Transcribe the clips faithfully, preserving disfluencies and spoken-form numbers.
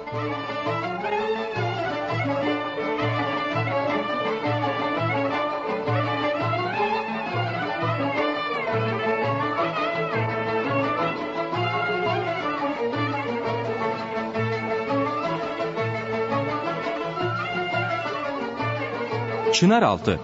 Çınaraltı.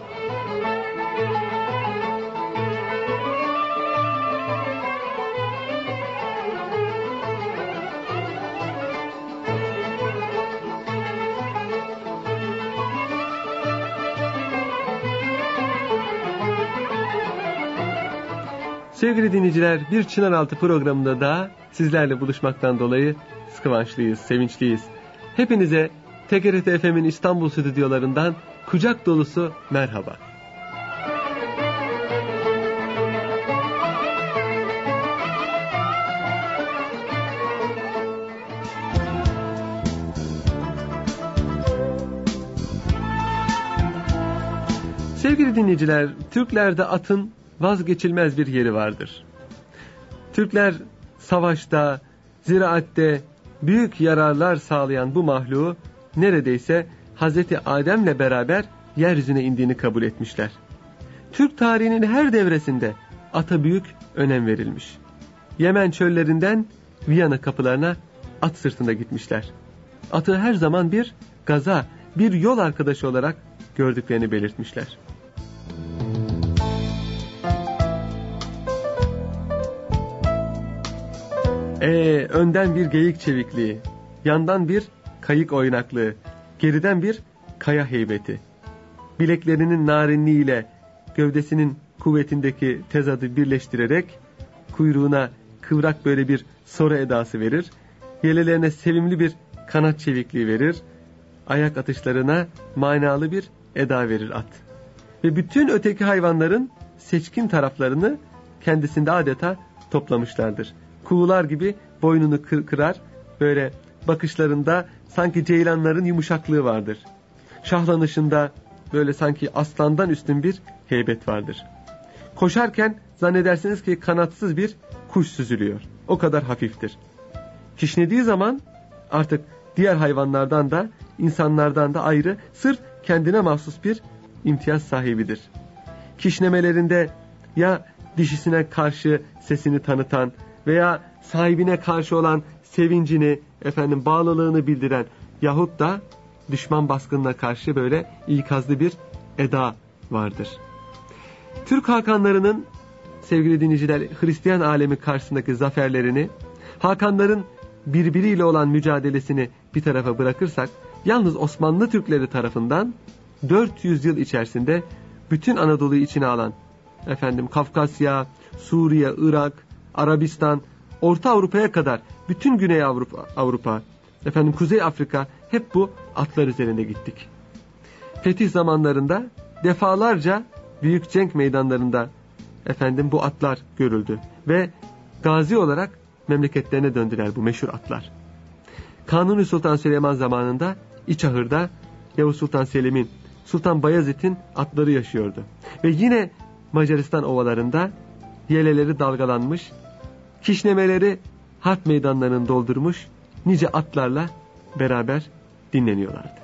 Sevgili dinleyiciler, bir Çınaraltı programında daha sizlerle buluşmaktan dolayı kıvançlıyız, sevinçliyiz. Hepinize T G R T F M'in İstanbul stüdyolarından kucak dolusu merhaba. Sevgili dinleyiciler, Türklerde atın vazgeçilmez bir yeri vardır. Türkler savaşta, ziraatte büyük yararlar sağlayan bu mahluğu neredeyse Hazreti Adem'le beraber yeryüzüne indiğini kabul etmişler. Türk tarihinin her devresinde ata büyük önem verilmiş. Yemen çöllerinden Viyana kapılarına at sırtında gitmişler. Atı her zaman bir gaza, bir yol arkadaşı olarak gördüklerini belirtmişler. Ee, önden bir geyik çevikliği, yandan bir kayık oynaklığı, geriden bir kaya heybeti. Bileklerinin narinliğiyle gövdesinin kuvvetindeki tezadı birleştirerek kuyruğuna kıvrak böyle bir soru edası verir. Yelelerine sevimli bir kanat çevikliği verir. Ayak atışlarına manalı bir eda verir at. Ve bütün öteki hayvanların seçkin taraflarını kendisinde adeta toplamışlardır. Kuğular gibi boynunu kır, kırar, böyle bakışlarında sanki ceylanların yumuşaklığı vardır. Şahlanışında böyle sanki aslandan üstün bir heybet vardır. Koşarken zannedersiniz ki kanatsız bir kuş süzülüyor. O kadar hafiftir. Kişnediği zaman artık diğer hayvanlardan da insanlardan da ayrı, sırf kendine mahsus bir imtiyaz sahibidir. Kişnemelerinde ya dişisine karşı sesini tanıtan veya sahibine karşı olan sevincini, efendim bağlılığını bildiren yahut da düşman baskınına karşı böyle ikazlı bir eda vardır. Türk hakanlarının, sevgili dinleyiciler, Hristiyan alemi karşısındaki zaferlerini, hakanların birbiriyle olan mücadelesini bir tarafa bırakırsak, yalnız Osmanlı Türkleri tarafından dört yüz yıl içerisinde bütün Anadolu'yu içine alan, efendim Kafkasya, Suriye, Irak, Arabistan, Orta Avrupa'ya kadar bütün Güney Avrupa, Avrupa, efendim Kuzey Afrika, hep bu atlar üzerinde gittik. Fetih zamanlarında defalarca büyük cenk meydanlarında efendim bu atlar görüldü ve gazi olarak memleketlerine döndüler bu meşhur atlar. Kanuni Sultan Süleyman zamanında İçahır'da Yavuz Sultan Selim'in, Sultan Bayezid'in atları yaşıyordu. Ve yine Macaristan ovalarında yeleleri dalgalanmış, kişnemeleri harp meydanlarını doldurmuş nice atlarla beraber dinleniyorlardı.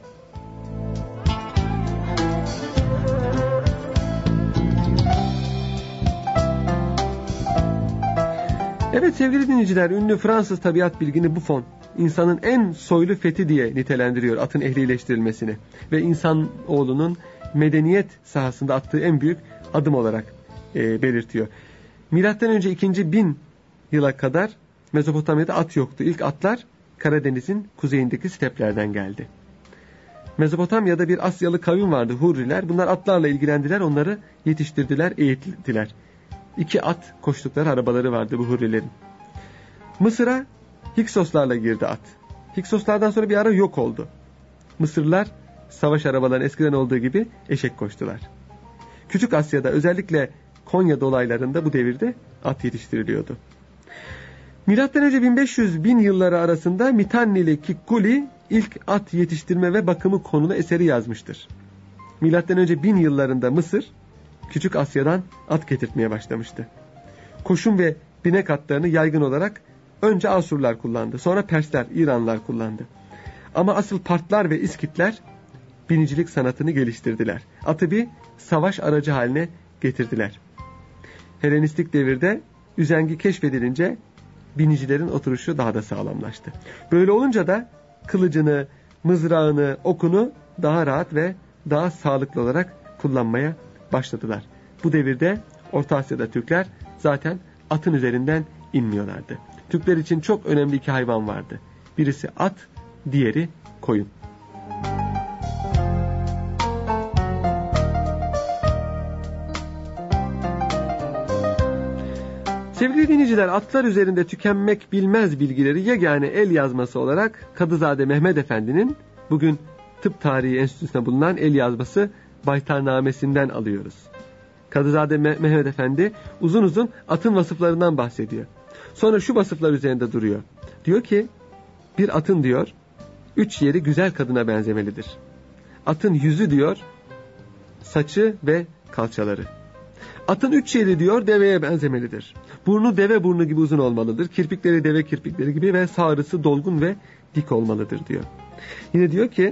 Evet sevgili dinleyiciler, ünlü Fransız tabiat bilgini Buffon, insanın en soylu fethi diye nitelendiriyor atın ehlileştirilmesini ve insanoğlunun medeniyet sahasında attığı en büyük adım olarak e, belirtiyor. Milattan önce ikinci bin yıla kadar Mezopotamya'da at yoktu. İlk atlar Karadeniz'in kuzeyindeki steplerden geldi. Mezopotamya'da bir Asyalı kavim vardı, Hurriler. Bunlar atlarla ilgilendiler, onları yetiştirdiler, eğittiler. İki at koştukları arabaları vardı bu Hurrilerin. Mısır'a Hiksoslarla girdi at. Hiksoslardan sonra bir ara yok oldu. Mısırlılar savaş arabalarının eskiden olduğu gibi eşek koştular. Küçük Asya'da, özellikle Konya dolaylarında bu devirde at yetiştiriliyordu. Milattan önce bin beş yüz bin yılları arasında Mitannili Kikkuli ilk at yetiştirme ve bakımı konulu eseri yazmıştır. Milattan önce bin yıllarında Mısır Küçük Asya'dan at getirtmeye başlamıştı. Koşum ve binek atlarını yaygın olarak önce Asurlar kullandı. Sonra Persler, İranlılar kullandı. Ama asıl Partlar ve İskitler binicilik sanatını geliştirdiler. Atı bir savaş aracı haline getirdiler. Helenistik devirde üzengi keşfedilince binicilerin oturuşu daha da sağlamlaştı. Böyle olunca da kılıcını, mızrağını, okunu daha rahat ve daha sağlıklı olarak kullanmaya başladılar. Bu devirde Orta Asya'da Türkler zaten atın üzerinden inmiyorlardı. Türkler için çok önemli iki hayvan vardı. Birisi at, diğeri koyun. Sevgili dinleyiciler, atlar üzerinde tükenmek bilmez bilgileri yegane el yazması olarak Kadızade Mehmed Efendi'nin bugün Tıp Tarihi Enstitüsü'nde bulunan el yazması Baytarnamesi'nden alıyoruz. Kadızade Mehmed Efendi uzun uzun atın vasıflarından bahsediyor. Sonra şu vasıflar üzerinde duruyor. Diyor ki, bir atın diyor, üç yeri güzel kadına benzemelidir. Atın yüzü diyor, saçı ve kalçaları. Atın üç yeri diyor, deveye benzemelidir. Burnu deve burnu gibi uzun olmalıdır. Kirpikleri deve kirpikleri gibi ve sağrısı dolgun ve dik olmalıdır diyor. Yine diyor ki,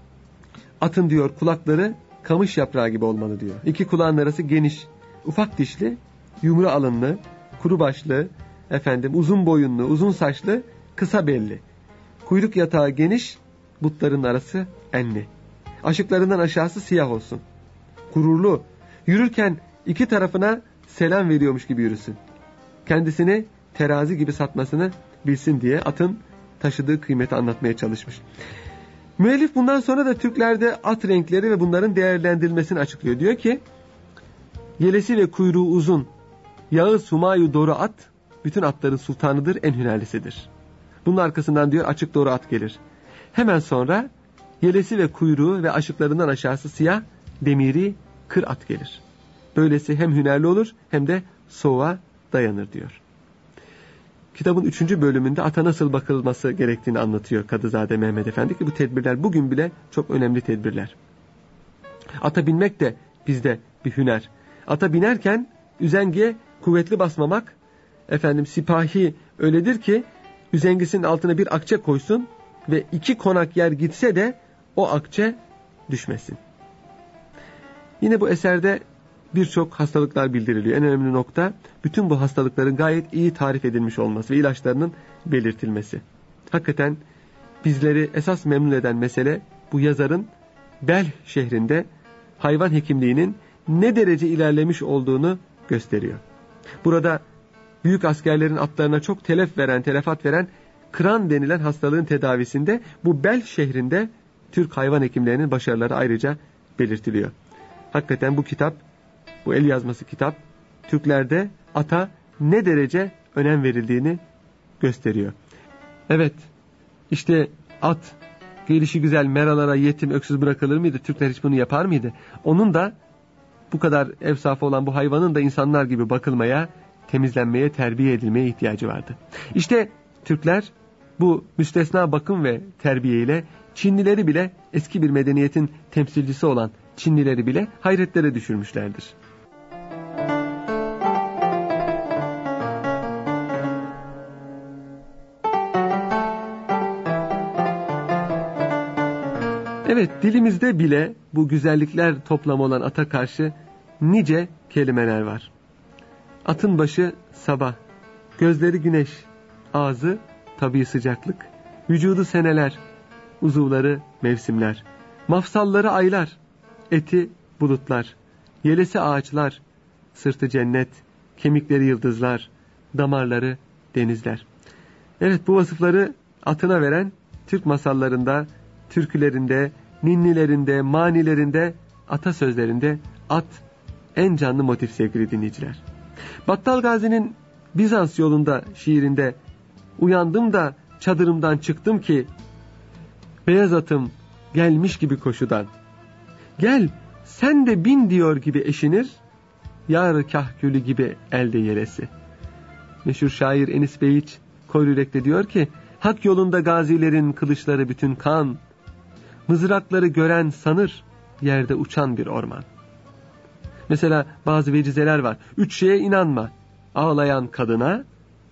atın diyor kulakları kamış yaprağı gibi olmalı diyor. İki kulağın arası geniş, ufak dişli, yumru alınlı, kuru başlı, efendim uzun boyunlu, uzun saçlı, kısa belli. Kuyruk yatağı geniş, butların arası enli. Aşıklarından aşağısı siyah olsun. Gururlu, yürürken iki tarafına selam veriyormuş gibi yürüsün. Kendisini terazi gibi satmasını bilsin diye atın taşıdığı kıymeti anlatmaya çalışmış. Müellif bundan sonra da Türklerde at renkleri ve bunların değerlendirilmesini açıklıyor. Diyor ki, yelesi ve kuyruğu uzun, Yağız Humayu doğru at, bütün atların sultanıdır, en hünerlisidir. Bunun arkasından diyor açık doğru at gelir. Hemen sonra yelesi ve kuyruğu ve aşıklarından aşağısı siyah, demiri, kır at gelir. Böylesi hem hünerli olur hem de soğuğa dayanır diyor. Kitabın üçüncü bölümünde ata nasıl bakılması gerektiğini anlatıyor Kadızade Mehmed Efendi ki bu tedbirler bugün bile çok önemli tedbirler. Ata binmek de bizde bir hüner. Ata binerken üzengiye kuvvetli basmamak, efendim sipahi öyledir ki üzengisinin altına bir akçe koysun ve iki konak yer gitse de o akçe düşmesin. Yine bu eserde birçok hastalıklar bildiriliyor. En önemli nokta bütün bu hastalıkların gayet iyi tarif edilmiş olması ve ilaçlarının belirtilmesi. Hakikaten bizleri esas memnun eden mesele bu yazarın Belh şehrinde hayvan hekimliğinin ne derece ilerlemiş olduğunu gösteriyor. Burada büyük askerlerin atlarına çok telef veren, telefat veren kıran denilen hastalığın tedavisinde bu Belh şehrinde Türk hayvan hekimlerinin başarıları ayrıca belirtiliyor. Hakikaten bu kitap, bu el yazması kitap, Türklerde ata ne derece önem verildiğini gösteriyor. Evet, işte at gelişi güzel meralara yetim öksüz bırakılır mıydı? Türkler hiç bunu yapar mıydı? Onun da bu kadar evsafı olan bu hayvanın da insanlar gibi bakılmaya, temizlenmeye, terbiye edilmeye ihtiyacı vardı. İşte Türkler bu müstesna bakım ve terbiye ile Çinlileri bile, eski bir medeniyetin temsilcisi olan Çinlileri bile hayretlere düşürmüşlerdir. Evet, dilimizde bile bu güzellikler toplamı olan ata karşı nice kelimeler var. Atın başı sabah, gözleri güneş, ağzı tabii sıcaklık, vücudu seneler, uzuvları mevsimler, mafsalları aylar, eti bulutlar, yelesi ağaçlar, sırtı cennet, kemikleri yıldızlar, damarları denizler. Evet, bu vasıfları atına veren Türk masallarında, türkülerinde, ninnilerinde, manilerinde, atasözlerinde at en canlı motif sevgili dinleyiciler. Battal Gazi'nin Bizans yolunda şiirinde uyandım da çadırımdan çıktım ki beyaz atım gelmiş gibi koşudan. Gel sen de bin diyor gibi eşinir, yar kahkülü gibi elde yeresi. Meşhur şair Enis Beyiç Koyrürek'te diyor ki, hak yolunda gazilerin kılıçları bütün kan, mızrakları gören sanır yerde uçan bir orman. Mesela bazı vecizeler var. Üç şeye inanma: ağlayan kadına,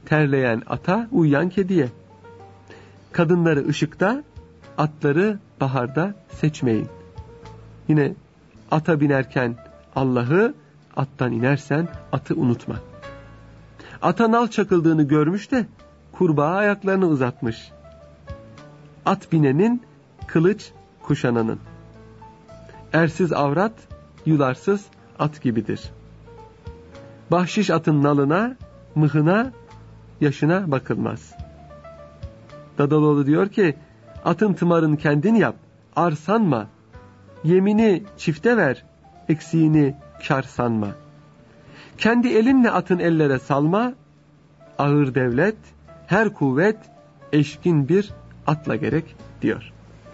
terleyen ata, uyuyan kediye. Kadınları ışıkta, atları baharda seçmeyin. Yine ata binerken Allah'ı, attan inersen atı unutma. Ata nal çakıldığını görmüş de kurbağa ayaklarını uzatmış. At binenin, kılıç kuşananın. Ersiz avrat, yularsız at gibidir. Bahşiş atın nalına, mıhına, yaşına bakılmaz. Dadaloğlu diyor ki, atın tımarın kendin yap, ar sanma. Yemini çifte ver, eksiğini kar sanma. Kendi elinle atın ellere salma, ağır devlet, her kuvvet, eşkin bir atla gerek diyor.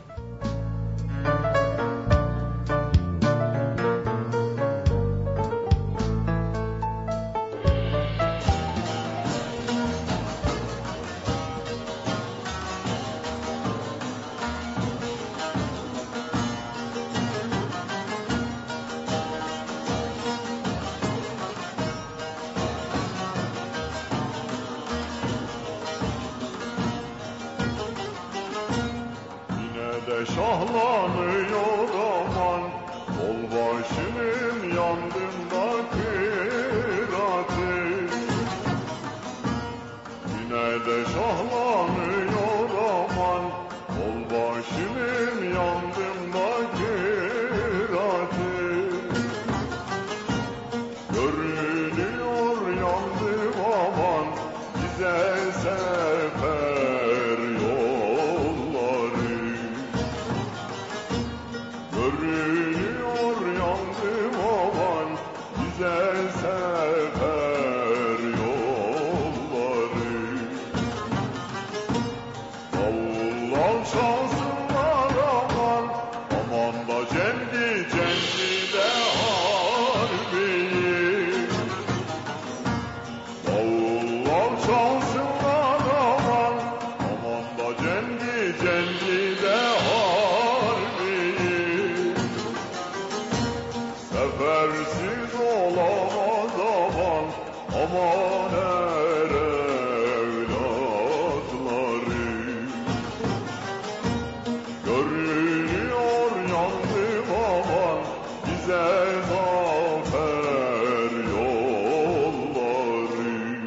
Şahlanıyor aman, ol başının yandığında kıratı. Yine de şahlanıyor aman, ol başının yandığında kıratı. Görünüyor yandım aman, bize sefer yolları. Görünüyor yandım aman, bize sefer yolları. Davullar çalsınlar aman, aman da cendi cendi de harbiyi. Davullar çalsınlar aman, aman da cendi cendi de harbiyi. Sefersiz olamaz aman, aman er evlatları. Görünüyor yandım aman, bize zafer yolları.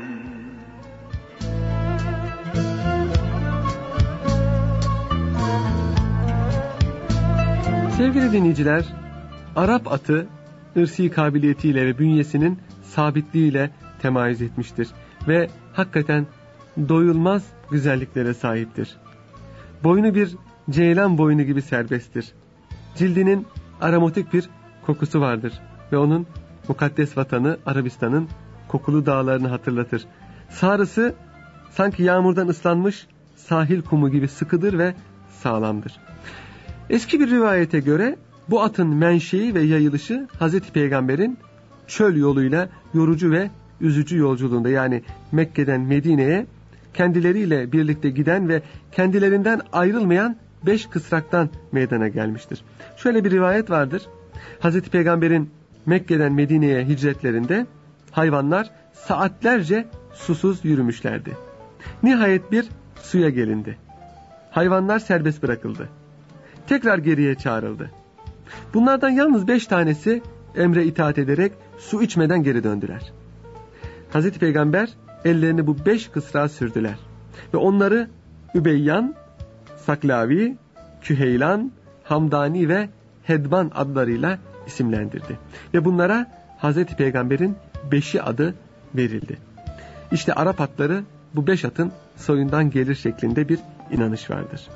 Sevgili dinleyiciler, Arap atı ırsi kabiliyetiyle ve bünyesinin sabitliğiyle temayüz etmiştir ve hakikaten doyulmaz güzelliklere sahiptir. Boynu bir ceylan boynu gibi serbesttir. Cildinin aromatik bir kokusu vardır ve onun mukaddes vatanı Arabistan'ın kokulu dağlarını hatırlatır. Sarısı sanki yağmurdan ıslanmış sahil kumu gibi sıkıdır ve sağlamdır. Eski bir rivayete göre bu atın menşei ve yayılışı Hazreti Peygamber'in çöl yoluyla yorucu ve üzücü yolculuğunda, yani Mekke'den Medine'ye kendileriyle birlikte giden ve kendilerinden ayrılmayan beş kısraktan meydana gelmiştir. Şöyle bir rivayet vardır. Hazreti Peygamber'in Mekke'den Medine'ye hicretlerinde hayvanlar saatlerce susuz yürümüşlerdi. Nihayet bir suya gelindi. Hayvanlar serbest bırakıldı. Tekrar geriye çağrıldı. Bunlardan yalnız beş tanesi emre itaat ederek su içmeden geri döndüler. Hazreti Peygamber ellerini bu beş kısrağa sürdüler ve onları Übeyyan, Saklavi, Küheylan, Hamdani ve Hedban adlarıyla isimlendirdi. Ve bunlara Hazreti Peygamber'in beşi adı verildi. İşte Arap atları bu beş atın soyundan gelir şeklinde bir inanış vardır.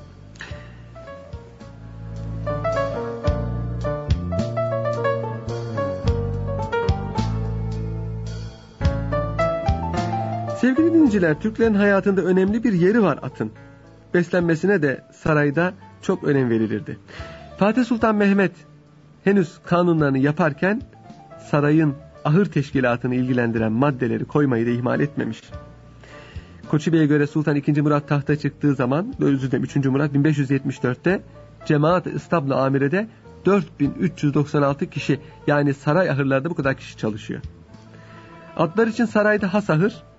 Sevgili dinleyiciler, Türklerin hayatında önemli bir yeri var atın. Beslenmesine de sarayda çok önem verilirdi. Fatih Sultan Mehmet henüz kanunlarını yaparken sarayın ahır teşkilatını ilgilendiren maddeleri koymayı da ihmal etmemiş. Koçu Bey'e göre Sultan ikinci. Murat tahta çıktığı zaman, özür dilerim üçüncü. Murat bin beş yüz yetmiş dörtte Cemaat-ı İstabl-ı Amire'de dört bin üç yüz doksan altı kişi, yani saray ahırlarda bu kadar kişi çalışıyor. Atlar için sarayda has ahır,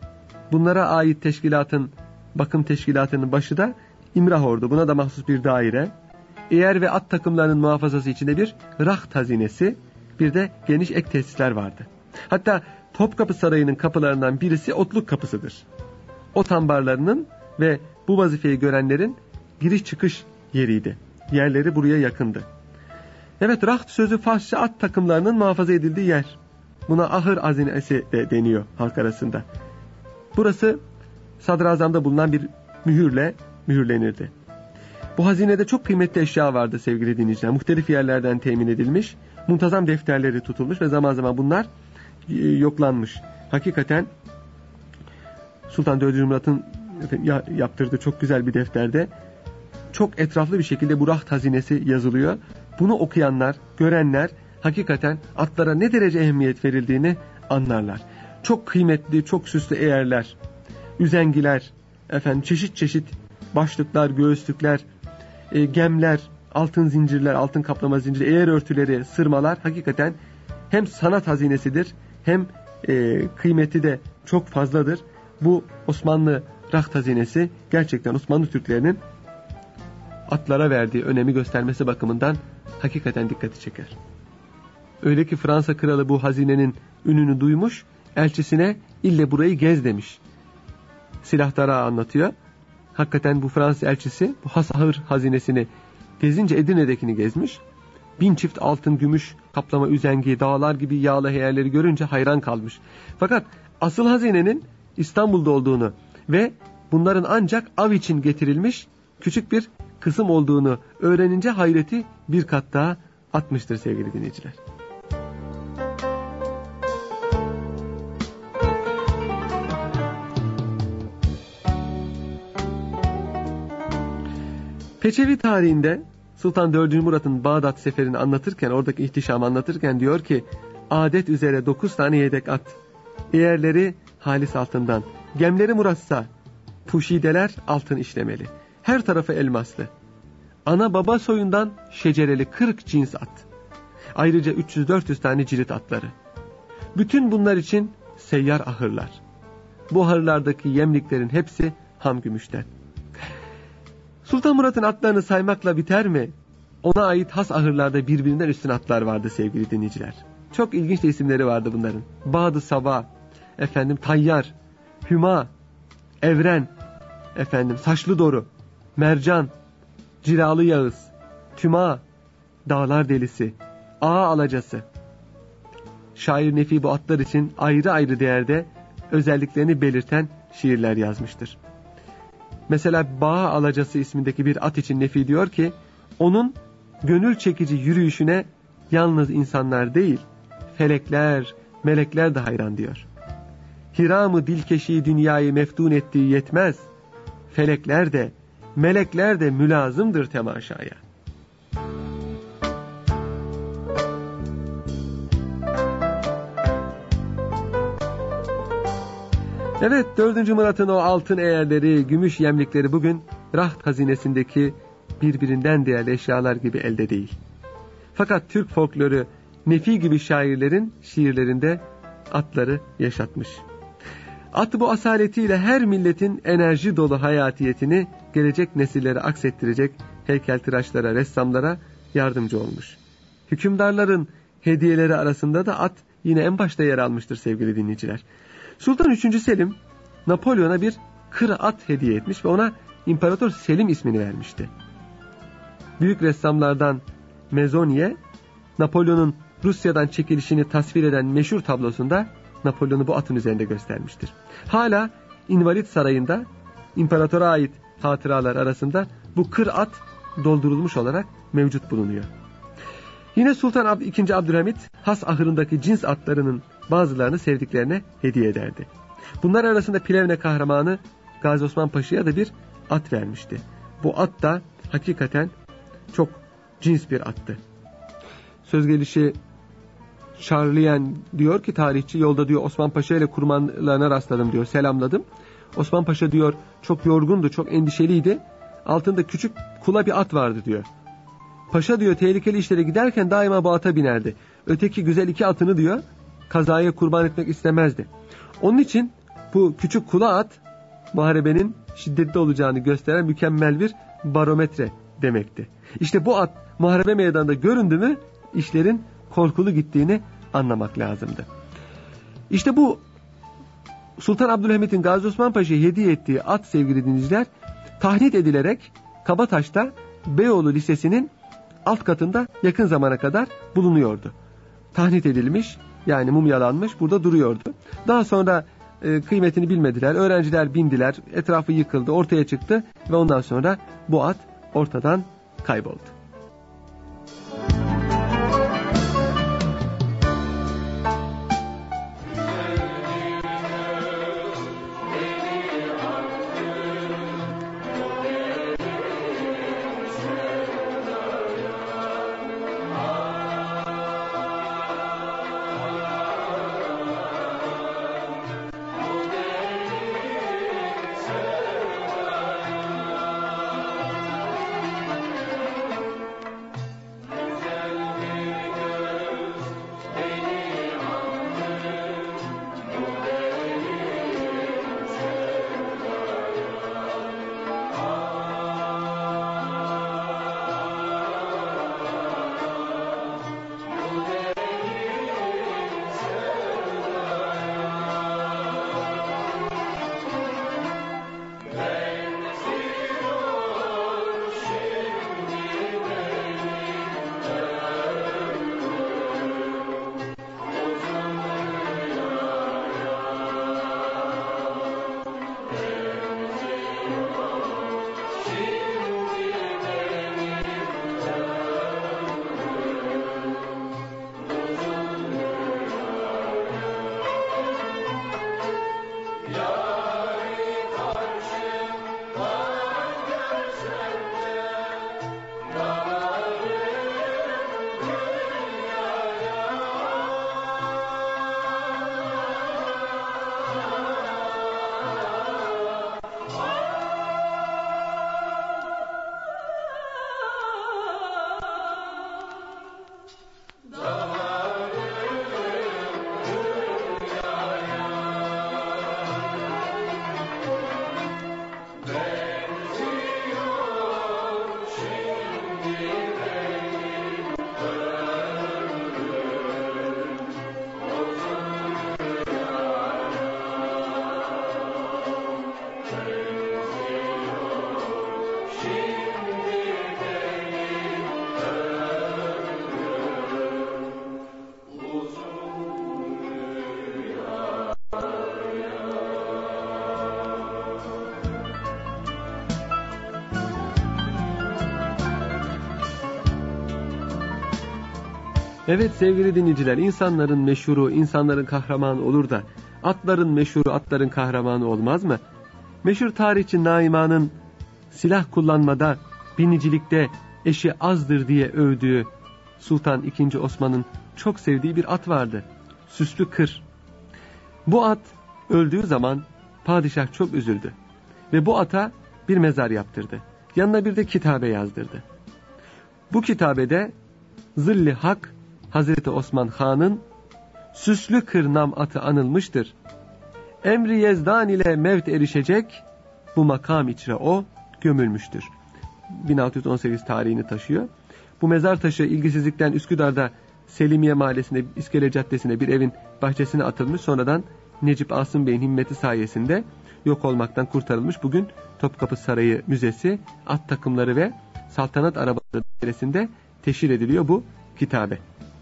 Bunlara ait teşkilatın, bakım teşkilatının başı da İmrahor'du. Buna da mahsus bir daire. Eğer ve at takımlarının muhafazası içinde bir raht hazinesi, bir de geniş ek tesisler vardı. Hatta Topkapı Sarayı'nın kapılarından birisi otluk kapısıdır. Ot ambarlarının ve bu vazifeyi görenlerin giriş çıkış yeriydi. Yerleri buraya yakındı. Evet, raht sözü Farsça at takımlarının muhafaza edildiği yer. Buna ahır hazinesi de deniyor halk arasında. Burası sadrazamda bulunan bir mühürle mühürlenirdi. Bu hazinede çok kıymetli eşya vardı sevgili dinleyiciler. Muhtelif yerlerden temin edilmiş, muntazam defterleri tutulmuş ve zaman zaman bunlar yoklanmış. Hakikaten Sultan dördüncü. Murat'ın yaptırdığı çok güzel bir defterde çok etraflı bir şekilde bu raht hazinesi yazılıyor. Bunu okuyanlar, görenler hakikaten atlara ne derece ehemmiyet verildiğini anlarlar. Çok kıymetli, çok süslü eğerler, üzengiler, efendim çeşit çeşit başlıklar, göğüslükler, e, gemler, altın zincirler, altın kaplama zinciri, eğer örtüleri, sırmalar hakikaten hem sanat hazinesidir hem e, kıymeti de çok fazladır. Bu Osmanlı raht hazinesi gerçekten Osmanlı Türklerinin atlara verdiği önemi göstermesi bakımından hakikaten dikkati çeker. Öyle ki Fransa kralı bu hazinenin ününü duymuş, elçisine ille burayı gez demiş. Silahdara anlatıyor. Hakikaten bu Fransız elçisi bu has ahır hazinesini gezince Edirne'dekini gezmiş. Bin çift altın, gümüş, kaplama üzengi, dağlar gibi yağlı heyerleri görünce hayran kalmış. Fakat asıl hazinenin İstanbul'da olduğunu ve bunların ancak av için getirilmiş küçük bir kısım olduğunu öğrenince hayreti bir kat daha artmıştır sevgili dinleyiciler. Peçevi tarihinde Sultan dördüncü. Murat'ın Bağdat seferini anlatırken, oradaki ihtişamı anlatırken diyor ki, adet üzere dokuz tane yedek at, eğerleri halis altından, gemleri murassa, puşideler altın işlemeli, her tarafı elmaslı, ana baba soyundan şecereli kırk cins at, ayrıca üç yüz dört yüz tane cirit atları. Bütün bunlar için seyyar ahırlar. Bu ahırlardaki yemliklerin hepsi ham gümüşten. Sultan Murat'ın atlarını saymakla biter mi? Ona ait has ahırlarda birbirinden üstün atlar vardı sevgili dinleyiciler. Çok ilginç de isimleri vardı bunların. Bağdı Sabah, efendim Tayyar, Hüma, Evren, efendim Saçlı Doru, Mercan, Cilalı Yağız, Tüma, Dağlar Delisi, Ağa Alacası. Şair Nefi bu atlar için ayrı ayrı değerde özelliklerini belirten şiirler yazmıştır. Mesela Bağ Alacası ismindeki bir at için Nefi diyor ki, onun gönül çekici yürüyüşüne yalnız insanlar değil, felekler, melekler de hayran diyor. Hiram-ı dilkeşi dünyayı meftun ettiği yetmez, felekler de, melekler de mülazımdır temaşaya. Evet, dördüncü. Murat'ın o altın eğerleri, gümüş yemlikleri bugün raht hazinesindeki birbirinden değerli eşyalar gibi elde değil. Fakat Türk folkloru Nefi gibi şairlerin şiirlerinde atları yaşatmış. At bu asaletiyle her milletin enerji dolu hayatiyetini gelecek nesillere aksettirecek heykeltıraşlara, ressamlara yardımcı olmuş. Hükümdarların hediyeleri arasında da at yine en başta yer almıştır sevgili dinleyiciler. Sultan üçüncü. Selim Napolyon'a bir kır at hediye etmiş ve ona İmparator Selim ismini vermişti. Büyük ressamlardan Mezoniye, Napolyon'un Rusya'dan çekilişini tasvir eden meşhur tablosunda Napolyon'u bu atın üzerinde göstermiştir. Hala İnvalit Sarayı'nda imparatora ait hatıralar arasında bu kır at doldurulmuş olarak mevcut bulunuyor. Yine Sultan ikinci. Abdülhamit has ahırındaki cins atlarının bazılarını sevdiklerine hediye ederdi. Bunlar arasında Plevne kahramanı Gazi Osman Paşa'ya da bir at vermişti. Bu at da hakikaten çok cins bir attı. Söz gelişi Charlien diyor ki tarihçi, yolda diyor Osman Paşa ile kurmanlarına rastladım diyor, selamladım. Osman Paşa diyor çok yorgundu, çok endişeliydi. Altında küçük kula bir at vardı diyor. Paşa diyor tehlikeli işlere giderken daima bu ata binerdi. Öteki güzel iki atını diyor kazaya kurban etmek istemezdi. Onun için Bu küçük kula at muharebenin şiddetli olacağını gösteren mükemmel bir barometre demekti. İşte bu at muharebe meydanında göründü mü işlerin korkulu gittiğini anlamak lazımdı. İşte bu Sultan Abdülhamit'in Gazi Osman Paşa'ya hediye ettiği at sevgili dinleyiciler tahnit edilerek Kabataş'ta Beyoğlu Lisesi'nin alt katında yakın zamana kadar bulunuyordu. Tahnit edilmiş, yani mumyalanmış, burada duruyordu. Daha sonra e, kıymetini bilmediler, öğrenciler bindiler, etrafı yıkıldı, ortaya çıktı ve ondan sonra bu at ortadan kayboldu. Evet sevgili dinleyiciler, insanların meşhuru, insanların kahramanı olur da atların meşhuru, atların kahramanı olmaz mı? Meşhur tarihçi Naiman'ın silah kullanmada, binicilikte eşi azdır diye övdüğü Sultan ikinci. Osman'ın çok sevdiği bir at vardı. Süslü Kır. Bu at öldüğü zaman padişah çok üzüldü ve bu ata bir mezar yaptırdı. Yanına bir de kitabe yazdırdı. Bu kitabede Zilli Hak Hazreti Osman Han'ın Süslü Kır nam atı anılmıştır. Emri Yezdan ile mevt erişecek, bu makam içre o gömülmüştür. bin altı yüz on sekiz tarihini taşıyor. Bu mezar taşı ilgisizlikten Üsküdar'da Selimiye Mahallesi'nde İskele Caddesi'ne bir evin bahçesine atılmış. Sonradan Necip Asım Bey'in himmeti sayesinde yok olmaktan kurtarılmış. Bugün Topkapı Sarayı Müzesi, at takımları ve saltanat arabaları dairesinde teşhir ediliyor bu kitabe.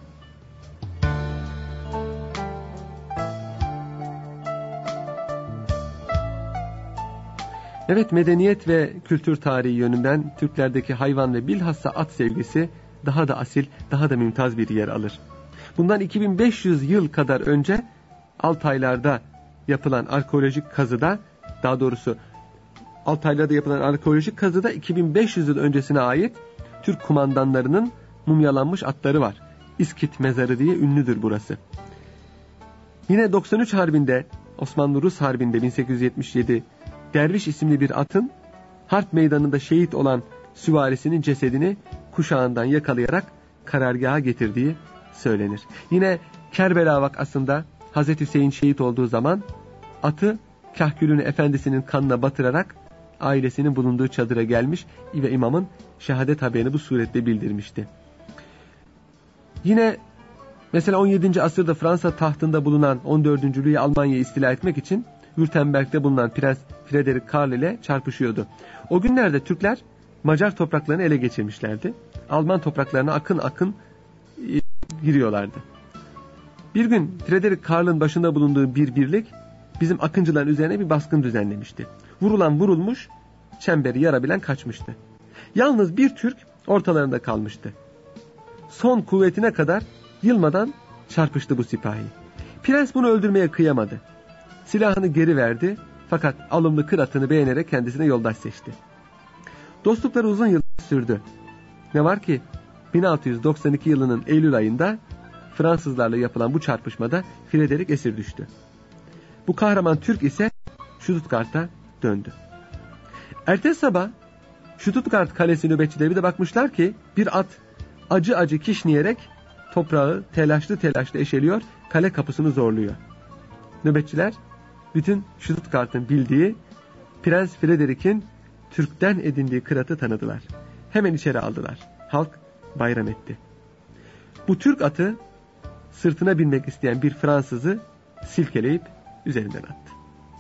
Evet, medeniyet ve kültür tarihi yönünden Türklerdeki hayvan ve bilhassa at sevgisi daha da asil, daha da mümtaz bir yer alır. Bundan iki bin beş yüz yıl kadar önce Altaylar'da yapılan arkeolojik kazıda, daha doğrusu Altaylar'da yapılan arkeolojik kazıda iki bin beş yüz yıl öncesine ait Türk kumandanlarının mumyalanmış atları var. İskit Mezarı diye ünlüdür burası. Yine doksan üç Harbi'nde, Osmanlı-Rus Harbi'nde bin sekiz yüz yetmiş yedi, Derviş isimli bir atın harp meydanında şehit olan süvarisinin cesedini kuşağından yakalayarak karargaha getirdiği söylenir. Yine Kerbela vakasında Hazreti Hüseyin şehit olduğu zaman atı kahkülünü efendisinin kanına batırarak ailesinin bulunduğu çadıra gelmiş ve imamın şehadet haberini bu suretle bildirmişti. Yine mesela on yedinci asırda Fransa tahtında bulunan on dördüncü Louis Almanya'yı istila etmek için Württemberg'de bulunan Prens Frederick Karl ile çarpışıyordu. O günlerde Türkler Macar topraklarını ele geçirmişlerdi. Alman topraklarına akın akın giriyorlardı. Bir gün Frederick Karl'ın başında bulunduğu bir birlik bizim akıncıların üzerine bir baskın düzenlemişti. Vurulan vurulmuş, çemberi yarabilen kaçmıştı. Yalnız bir Türk ortalarında kalmıştı. Son kuvvetine kadar yılmadan çarpıştı bu sipahi. Prens bunu öldürmeye kıyamadı. Silahını geri verdi fakat alımlı kıratını beğenerek kendisine yoldaş seçti. Dostlukları uzun yıllar sürdü. Ne var ki bin altı yüz doksan iki yılının Eylül ayında Fransızlarla yapılan bu çarpışmada Frederick esir düştü. Bu kahraman Türk ise Stuttgart'a döndü. Ertesi sabah Stuttgart kalesi nöbetçileri bir de bakmışlar ki bir at acı acı kişneyerek toprağı telaşlı telaşlı eşeliyor, kale kapısını zorluyor. Nöbetçiler bütün Stuttgart'ın bildiği Prens Frederick'in Türk'ten edindiği kıratı tanıdılar. Hemen içeri aldılar. Halk bayram etti. Bu Türk atı sırtına binmek isteyen bir Fransızı silkeleyip üzerinden attı.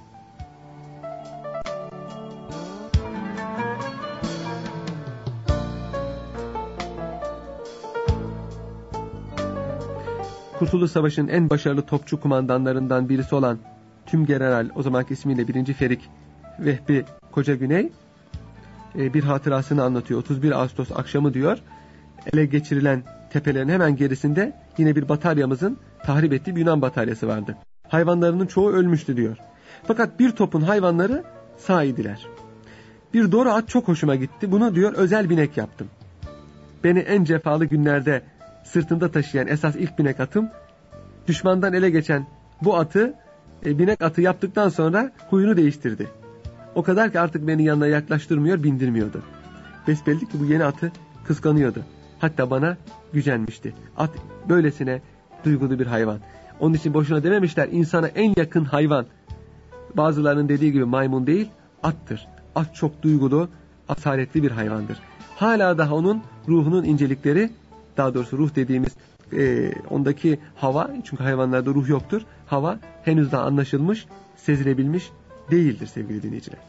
Kurtuluş Savaşı'nın en başarılı topçu kumandanlarından birisi olan Tümgeneral, o zamanki ismiyle birinci Ferik Vehbi Koca Güney bir hatırasını anlatıyor. otuz bir Ağustos akşamı diyor, ele geçirilen tepelerin hemen gerisinde yine bir bataryamızın tahrip ettiği bir Yunan bataryası vardı. Hayvanlarının çoğu ölmüştü diyor. Fakat bir topun hayvanları sağ idiler. Bir doğru at çok hoşuma gitti. Bunu diyor özel binek yaptım. Beni en cefalı günlerde sırtında taşıyan esas ilk binek atım, düşmandan ele geçen bu atı e, binek atı yaptıktan sonra huyunu değiştirdi. O kadar ki artık beni yanına yaklaştırmıyor, bindirmiyordu. Besbelli ki bu yeni atı kıskanıyordu. Hatta bana gücenmişti. At böylesine duygulu bir hayvan. Onun için boşuna dememişler insana en yakın hayvan. Bazılarının dediği gibi maymun değil, attır. At çok duygulu, asaletli bir hayvandır. Hala daha onun ruhunun incelikleri, daha doğrusu ruh dediğimiz e, ondaki hava, çünkü hayvanlarda ruh yoktur. Hava henüz daha anlaşılmış, sezilebilmiş değildir sevgili dinleyiciler.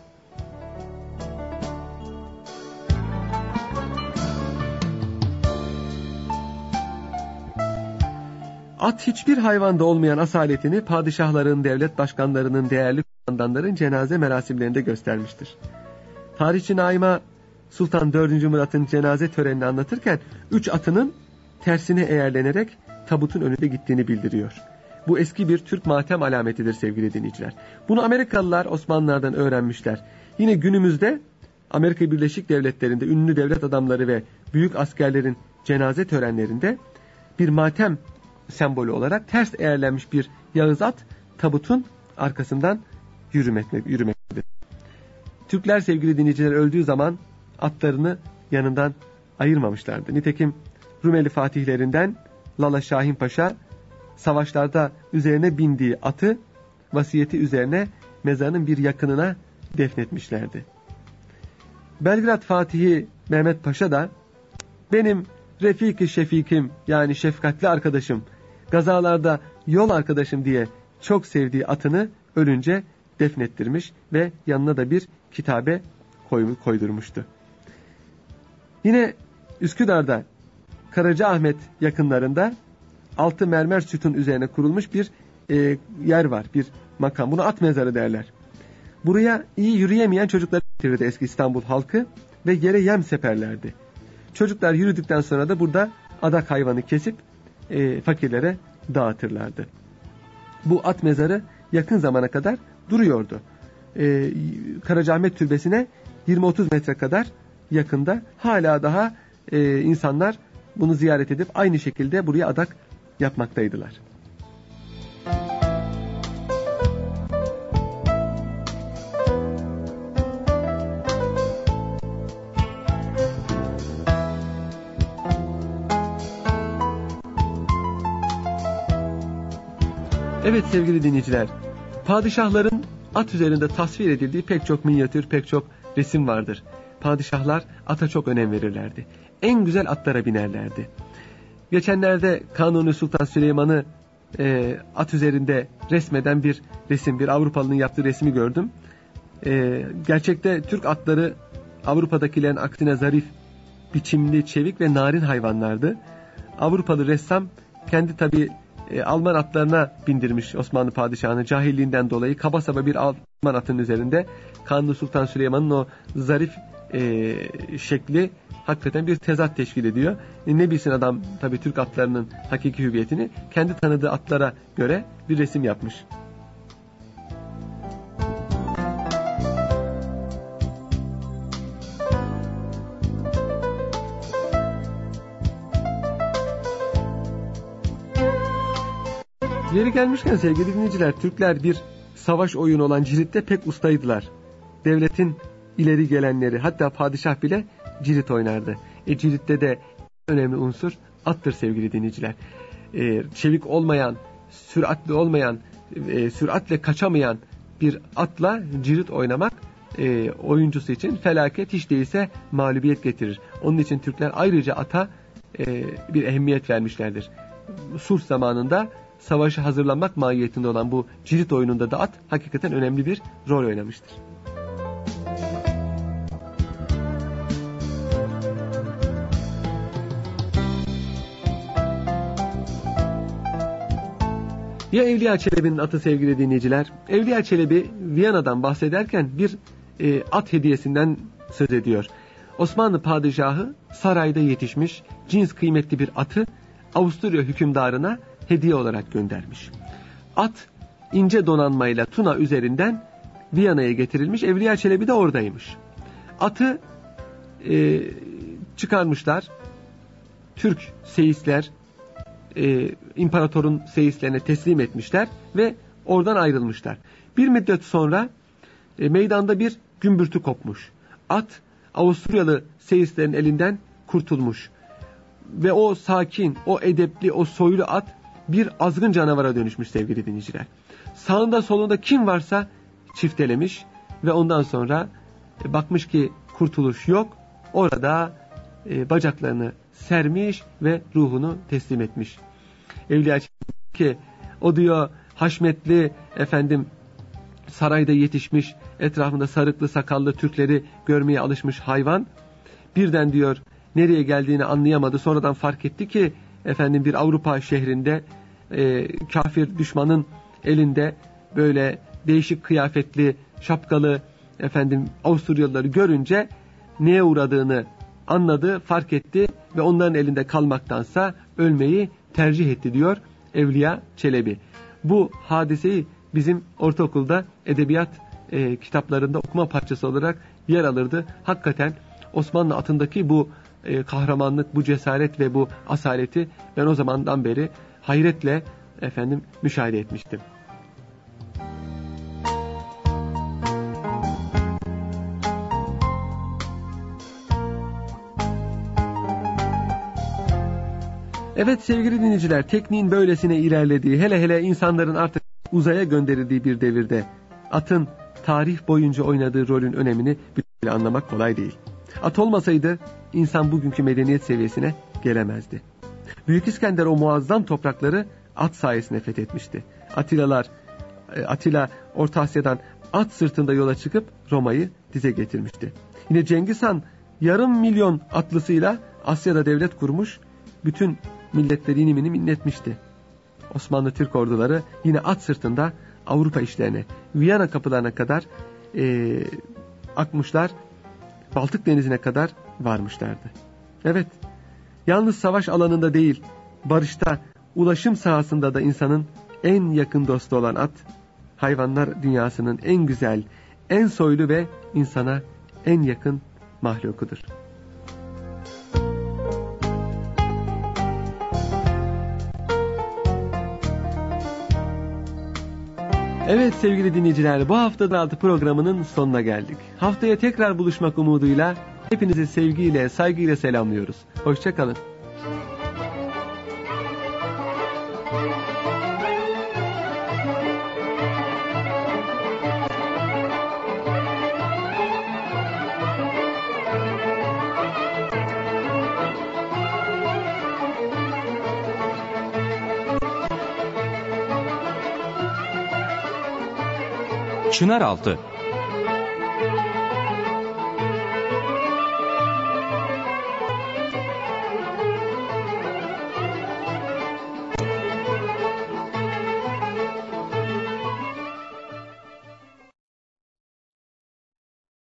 At hiçbir hayvanda olmayan asaletini padişahların, devlet başkanlarının, değerli kumandanların cenaze merasimlerinde göstermiştir. Tarihçi Naima Sultan dördüncü Murat'ın cenaze törenini anlatırken üç atının tersine eğerlenerek tabutun önünde gittiğini bildiriyor. Bu eski bir Türk matem alametidir sevgili dinleyiciler. Bunu Amerikalılar Osmanlılardan öğrenmişler. Yine günümüzde Amerika Birleşik Devletleri'nde ünlü devlet adamları ve büyük askerlerin cenaze törenlerinde bir matem sembolü olarak ters eğerlenmiş bir yağız at tabutun arkasından yürümektedir. Türkler sevgili dinleyiciler öldüğü zaman atlarını yanından ayırmamışlardı. Nitekim Rumeli fatihlerinden Lala Şahin Paşa savaşlarda üzerine bindiği atı vasiyeti üzerine mezarının bir yakınına defnetmişlerdi. Belgrad Fatihi Mehmet Paşa da benim Refik-i Şefik'im yani şefkatli arkadaşım, gazalarda yol arkadaşım diye çok sevdiği atını ölünce defnettirmiş ve yanına da bir kitabe koydurmuştu. Yine Üsküdar'da Karacaahmet yakınlarında altı mermer sütun üzerine kurulmuş bir e, yer var, bir makam. Buna at mezarı derler. Buraya iyi yürüyemeyen çocuklar getirirdi eski İstanbul halkı ve yere yem seperlerdi. Çocuklar yürüdükten sonra da burada adak hayvanı kesip e, fakirlere dağıtırlardı. Bu at mezarı yakın zamana kadar duruyordu. E, Karacaahmet Türbesi'ne yirmi otuz metre kadar yakında hala daha e, insanlar bunu ziyaret edip aynı şekilde buraya adak yapmaktaydılar. Evet sevgili dinleyiciler, padişahların at üzerinde tasvir edildiği pek çok minyatür, pek çok resim vardır. Padişahlar ata çok önem verirlerdi. En güzel atlara binerlerdi. Geçenlerde Kanuni Sultan Süleyman'ı e, at üzerinde resmeden bir resim, bir Avrupalının yaptığı resmi gördüm. E, gerçekte Türk atları Avrupa'dakilerin aksine zarif, biçimli, çevik ve narin hayvanlardı. Avrupalı ressam kendi tabii e, Alman atlarına bindirmiş Osmanlı padişahını cahilliğinden dolayı, kaba saba bir Alman atının üzerinde Kanuni Sultan Süleyman'ın o zarif e, şekli hakikaten bir tezat teşkil ediyor. E, ne bilsin adam tabii Türk atlarının hakiki hüviyetini, kendi tanıdığı atlara göre bir resim yapmış. Yeri gelmişken sevgili dinleyiciler, Türkler bir savaş oyunu olan ciritte pek ustaydılar. Devletin ileri gelenleri, hatta padişah bile cirit oynardı. E ciritte de önemli unsur attır sevgili dinleyiciler. E, çevik olmayan, süratli olmayan, e, süratle kaçamayan bir atla cirit oynamak e, oyuncusu için felaket, hiç değilse mağlubiyet getirir. Onun için Türkler ayrıca ata e, bir ehemmiyet vermişlerdir. Sulh zamanında savaşa hazırlanmak mahiyetinde olan bu cirit oyununda da at hakikaten önemli bir rol oynamıştır. Ya Evliya Çelebi'nin atı sevgili dinleyiciler? Evliya Çelebi Viyana'dan bahsederken bir e, at hediyesinden söz ediyor. Osmanlı padişahı sarayda yetişmiş cins kıymetli bir atı Avusturya hükümdarına hediye olarak göndermiş. At ince donanmayla Tuna üzerinden Viyana'ya getirilmiş. Evliya Çelebi de oradaymış. Atı e, çıkarmışlar. Türk seyisler e, imparatorun seyislerine teslim etmişler ve oradan ayrılmışlar. Bir müddet sonra e, meydanda bir gümbürtü kopmuş. At Avusturyalı seyislerin elinden kurtulmuş. Ve o sakin, o edepli, o soylu at bir azgın canavara dönüşmüş sevgili dinleyiciler. Sağında solunda kim varsa çiftelemiş ve ondan sonra e, bakmış ki kurtuluş yok. Orada e, bacaklarını sermiş ve ruhunu teslim etmiş. Evliya ki o diyor haşmetli efendim sarayda yetişmiş, etrafında sarıklı sakallı Türkleri görmeye alışmış hayvan birden diyor nereye geldiğini anlayamadı. Sonradan fark etti ki efendim bir Avrupa şehrinde e, kafir düşmanın elinde böyle değişik kıyafetli, şapkalı efendim Avusturyalıları görünce neye uğradığını anladı, fark etti ve onların elinde kalmaktansa ölmeyi tercih etti diyor Evliya Çelebi. Bu hadiseyi bizim ortaokulda edebiyat e, kitaplarında okuma parçası olarak yer alırdı. Hakikaten Osmanlı atındaki bu e, kahramanlık, bu cesaret ve bu asaleti ben o zamandan beri hayretle efendim müşahede etmiştim. Evet sevgili dinleyiciler, tekniğin böylesine ilerlediği, hele hele insanların artık uzaya gönderildiği bir devirde atın tarih boyunca oynadığı rolün önemini bütünüyle anlamak kolay değil. At olmasaydı insan bugünkü medeniyet seviyesine gelemezdi. Büyük İskender o muazzam toprakları at sayesinde fethetmişti. Atilalar, Atilla Orta Asya'dan at sırtında yola çıkıp Roma'yı dize getirmişti. Yine Cengiz Han yarım milyon atlısıyla Asya'da devlet kurmuş, bütün milletleri inimini minletmişti. Osmanlı Türk orduları yine at sırtında Avrupa işlerine, Viyana kapılarına kadar e, akmışlar, Baltık Denizi'ne kadar varmışlardı. Evet, yalnız savaş alanında değil, barışta, ulaşım sahasında da insanın en yakın dostu olan at, hayvanlar dünyasının en güzel, en soylu ve insana en yakın mahlukudur. Evet sevgili dinleyiciler, bu haftanın altı programının sonuna geldik. Haftaya tekrar buluşmak umuduyla hepinizi sevgiyle, saygıyla selamlıyoruz. Hoşça kalın. Çınaraltı